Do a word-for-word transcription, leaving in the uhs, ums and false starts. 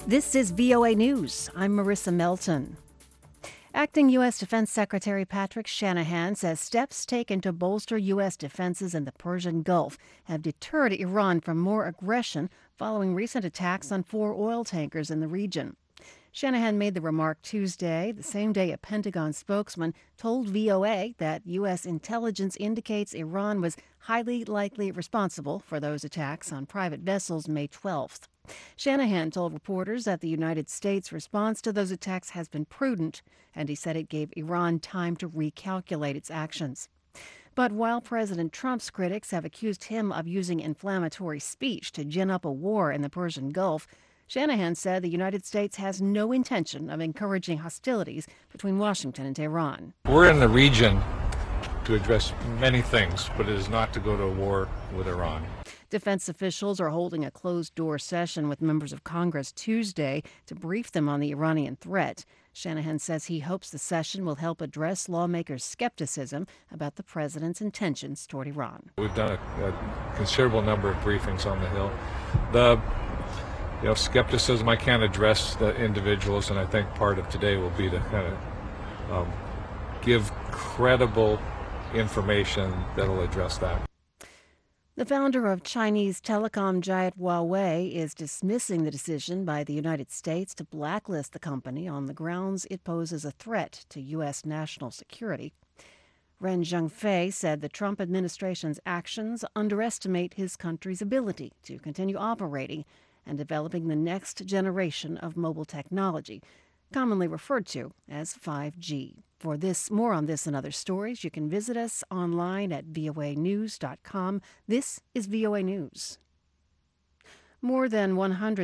This is V O A News. I'm Marissa Melton. Acting U S. Defense Secretary Patrick Shanahan says steps taken to bolster U S defenses in the Persian Gulf have deterred Iran from more aggression following recent attacks on four oil tankers in the region. Shanahan made the remark Tuesday, the same day a Pentagon spokesman told V O A that U S intelligence indicates Iran was highly likely responsible for those attacks on private vessels May twelfth. Shanahan told reporters that the United States' response to those attacks has been prudent, and he said it gave Iran time to recalculate its actions. But while President Trump's critics have accused him of using inflammatory speech to gin up a war in the Persian Gulf, Shanahan said the United States has no intention of encouraging hostilities between Washington and Tehran. We're in the region to address many things, but it is not to go to war with Iran. Defense officials are holding a closed-door session with members of Congress Tuesday to brief them on the Iranian threat. Shanahan says he hopes the session will help address lawmakers' skepticism about the president's intentions toward Iran. We've done a, a considerable number of briefings on the Hill. The you know, skepticism, I can't address the individuals, and I think part of today will be to kind of um, give credible information that will address that. The founder of Chinese telecom giant Huawei is dismissing the decision by the United States to blacklist the company on the grounds it poses a threat to U S national security. Ren Zhengfei said the Trump administration's actions underestimate his country's ability to continue operating and developing the next generation of mobile technology, commonly referred to as five G. For this, more on this and other stories, you can visit us online at V O A news dot com. This is V O A News. More than one hundred